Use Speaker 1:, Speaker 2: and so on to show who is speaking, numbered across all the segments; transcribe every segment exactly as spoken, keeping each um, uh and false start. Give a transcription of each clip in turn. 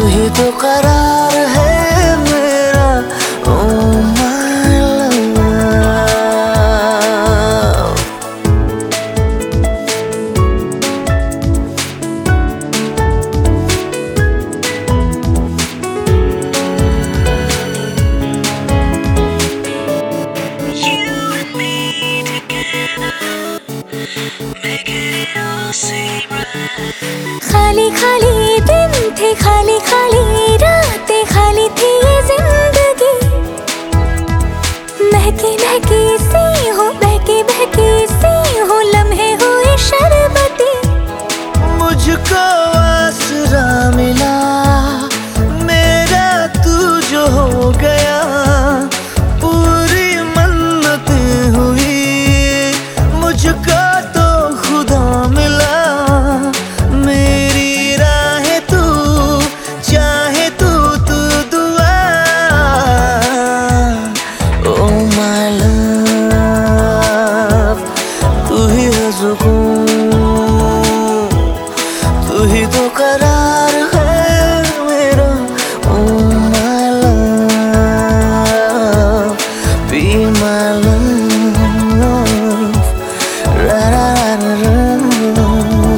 Speaker 1: ही तो करार है मेरा। ओ माय लव,
Speaker 2: खाली खाली दिन थे, खाली खाली रातें, खाली थी ये जिंदगी। महकी महकी सी हो, बहकी बहकी सी हो, लम्हे हुए शरबती।
Speaker 1: मुझको आसरा मिला मेरा तू जो हो गया, पूरी मन्नतें हुई मुझको तो खुदा मिला। मेरी राहें तू चाहे तू तू दुआ। ओ माय लव, तू ही है सुकून, तू ही तो करार है मेरा। Oh my love, be my love, रा रा रा रा।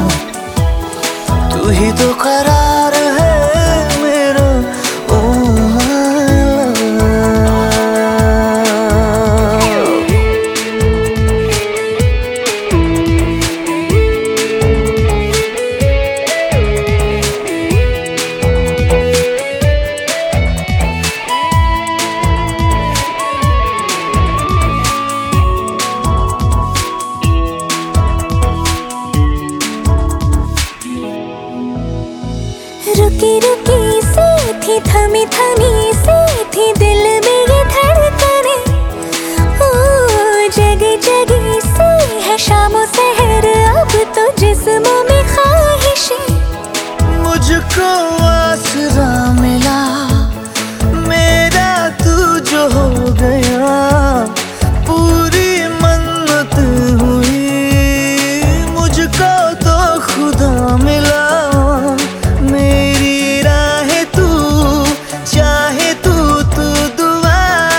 Speaker 1: तू ही तो करार है मेरा। ओ माय लव,
Speaker 2: रुकी रुकी सी थी, थमी थमी सी थी दिल में ये धड़कने। ओ जगी जगी सी है शामों सहर, अब तो जिस्मों में ख्वाहिशें।
Speaker 1: मुझको आसरा मिला मेरा तू जो हो गया, पूरी मन्नत हुई मुझको तो खुदा मिला। मेरी राहें तू चाहे तू तू दुआ।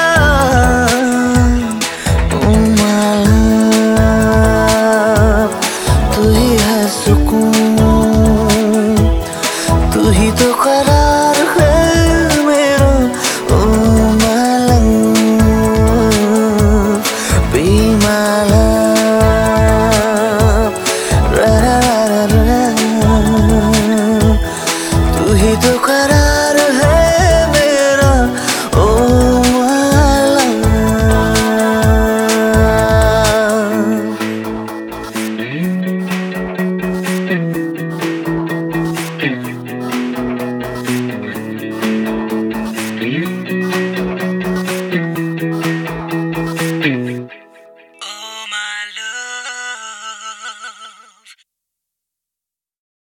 Speaker 1: ओ माय लव, तू ही है सुकून, तू ही तो करार